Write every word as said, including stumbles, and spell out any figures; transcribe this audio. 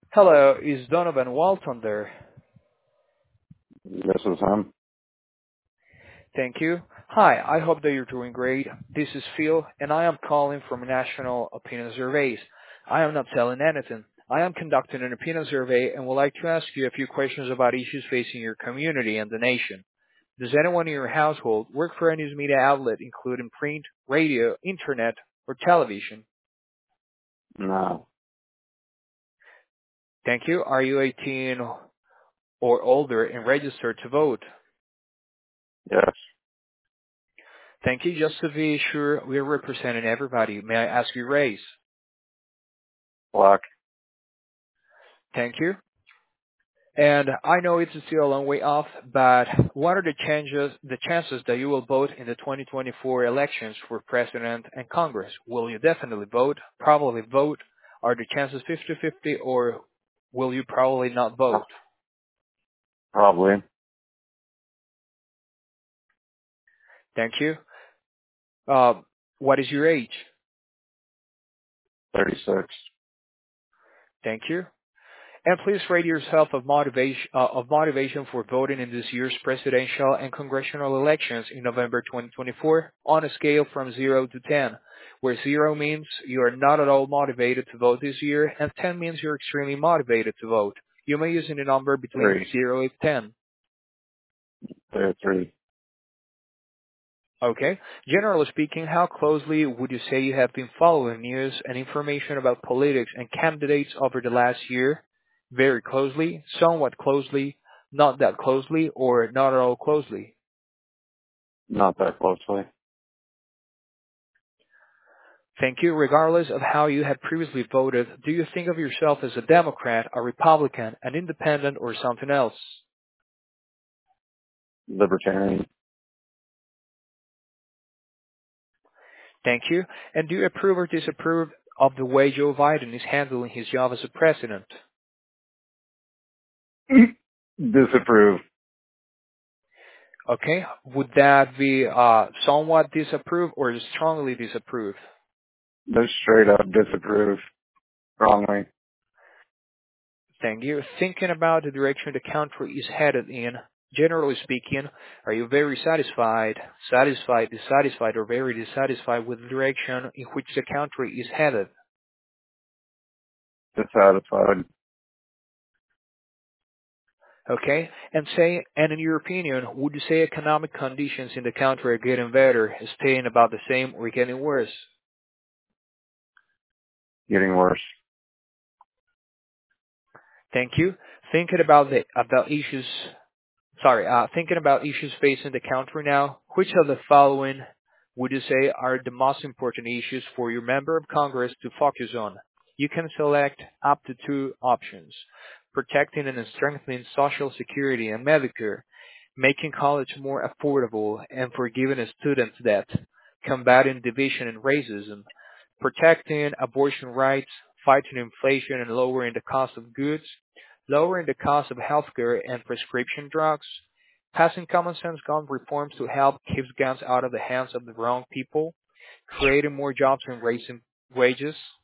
Hello, is Donovan Walton there? This is him. Thank you. Hi, I hope that you're doing great. This is Phil, and I am calling from National Opinion Surveys. I am not selling anything. I am conducting an opinion survey and would like to ask you a few questions about issues facing your community and the nation. Does anyone in your household work for a news media outlet, including print, radio, internet, or television? No. Thank you. Are you eighteen or older and registered to vote? Yes. Thank you. Just to be sure we're representing everybody, may I ask your race? Black. Thank you. And I know it's still a long way off, but what are the changes, the chances that you will vote in the twenty twenty-four elections for president and Congress? Will you definitely vote, probably vote? Are the chances fifty-fifty, or will you probably not vote? Probably. Thank you. Uh, what is your age? thirty-six. Thank you. And please rate yourself of motivation, uh, of motivation for voting in this year's presidential and congressional elections in November twenty twenty-four on a scale from zero to ten, where zero means you are not at all motivated to vote this year and ten means you're extremely motivated to vote. You may use any number between Three. zero and ten. Thirty-three. Okay. Generally speaking, how closely would you say you have been following news and information about politics and candidates over the last year? Very closely, somewhat closely, not that closely, or not at all closely? Not that closely. Thank you. Regardless of how you had previously voted, do you think of yourself as a Democrat, a Republican, an independent, or something else? Libertarian. Thank you. And do you approve or disapprove of the way Joe Biden is handling his job as a president? Disapprove. Okay. Would that be uh, somewhat disapprove or strongly disapprove? Just straight up disapprove. Strongly. Thank you. Thinking about the direction the country is headed in, generally speaking, are you very satisfied, satisfied, dissatisfied, or very dissatisfied with the direction in which the country is headed? Dissatisfied. Okay. And say, and in your opinion, would you say economic conditions in the country are getting better, staying about the same, or getting worse? Getting worse. Thank you. Thinking about the about issues Sorry, uh, thinking about issues facing the country now, which of the following would you say are the most important issues for your member of Congress to focus on? You can select up to two options: protecting and strengthening Social Security and Medicare, making college more affordable and forgiving students' debt, combating division and racism, protecting abortion rights, fighting inflation and lowering the cost of goods, lowering the cost of healthcare and prescription drugs, passing common sense gun reforms to help keep guns out of the hands of the wrong people, creating more jobs and raising wages,